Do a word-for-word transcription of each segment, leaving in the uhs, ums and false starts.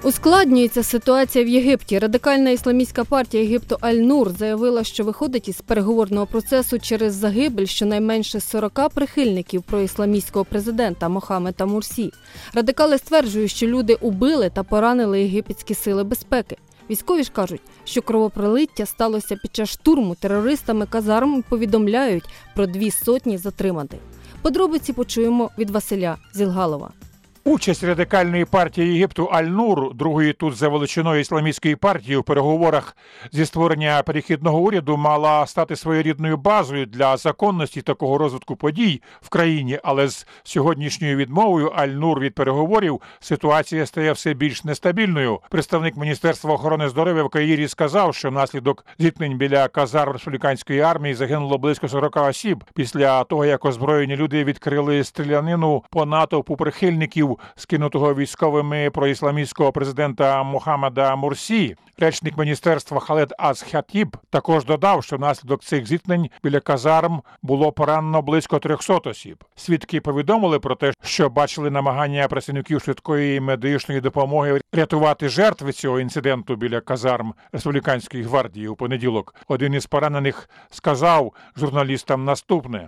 Ускладнюється ситуація в Єгипті. Радикальна ісламістська партія Єгипту Аль-Нур заявила, що виходить із переговорного процесу через загибель щонайменше сорока прихильників проісламістського президента Мохаммеда Мурсі. Радикали стверджують, що люди убили та поранили єгипетські сили безпеки. Військові ж кажуть, що кровопролиття сталося під час штурму терористами казарм і повідомляють про дві сотні затриманих. Подробиці почуємо від Василя Зілгалова. Участь радикальної партії Єгипту Аль-Нур, другої тут за величиною ісламістської партії, у переговорах зі створення перехідного уряду мала стати своєрідною базою для законності такого розвитку подій в країні, але з сьогоднішньою відмовою Аль-Нур від переговорів ситуація стає все більш нестабільною. Представник Міністерства охорони здоров'я в Каїрі сказав, що внаслідок зіткнень біля казарм республіканської армії загинуло близько сорока осіб після того, як озброєні люди відкрили стрілянину по натовпу прихильників скинутого військовими проісламістського президента Мохаммеда Мурсі. Речник міністерства Халед Аз-Хатіб також додав, що внаслідок цих зіткнень біля казарм було поранено близько трьохсот осіб. Свідки повідомили про те, що бачили намагання працівників швидкої медичної допомоги рятувати жертви цього інциденту біля казарм республіканської гвардії у понеділок. Один із поранених сказав журналістам наступне.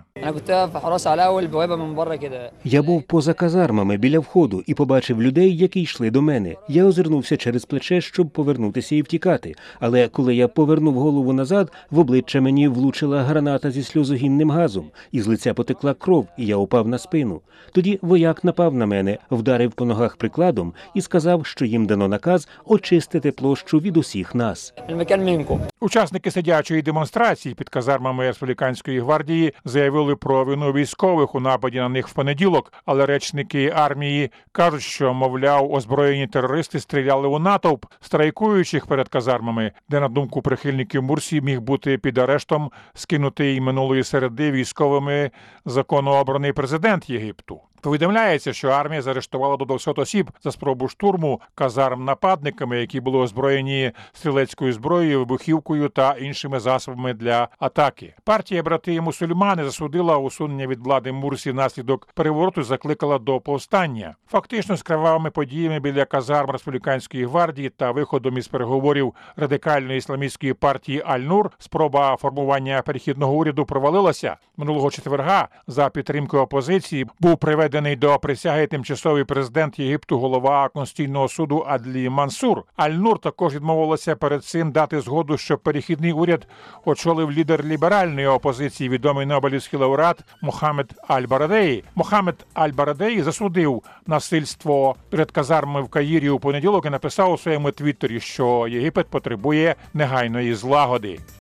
Я був поза казармами біля входу і побачив людей, які йшли до мене. Я озирнувся через плече, щоб повернутися і втікати. Але коли я повернув голову назад, в обличчя мені влучила граната зі сльозогінним газом. Із лиця потекла кров, і я упав на спину. Тоді вояк напав на мене, вдарив по ногах прикладом і сказав, що їм дано наказ очистити площу від усіх нас. Учасники сидячої демонстрації під казармами республіканської гвардії заявили про вину військових у нападі на них в понеділок, але речники армії кажуть, що, мовляв, озброєні терористи стріляли у натовп страйкуючих перед казармами, де, на думку прихильників Мурсі, міг бути під арештом скинутий минулої середи військовими законообраний президент Єгипту. Повідомляється, що армія заарештувала до двохсот осіб за спробу штурму казарм нападниками, які були озброєні стрілецькою зброєю, вибухівкою та іншими засобами для атаки. Партія «Брати-мусульмани» засудила усунення від влади Мурсі внаслідок перевороту і закликала до повстання. Фактично, з кривавими подіями біля казарм республіканської гвардії та виходом із переговорів радикальної ісламістської партії Аль-Нур спроба формування перехідного уряду провалилася. Минулого четверга за підтримки опозиції був приведений до присяги тимчасовий президент Єгипту, голова Конституційного суду Адлі Мансур. Аль-Нур також відмовилася перед цим дати згоду, щоб перехідний уряд очолив лідер ліберальної опозиції, відомий нобелівський лауреат Мохаммед Аль-Барадеї. Мохаммед Аль-Барадеї засудив насильство перед казармами в Каїрі у понеділок і написав у своєму твіттері, що Єгипет потребує негайної злагоди.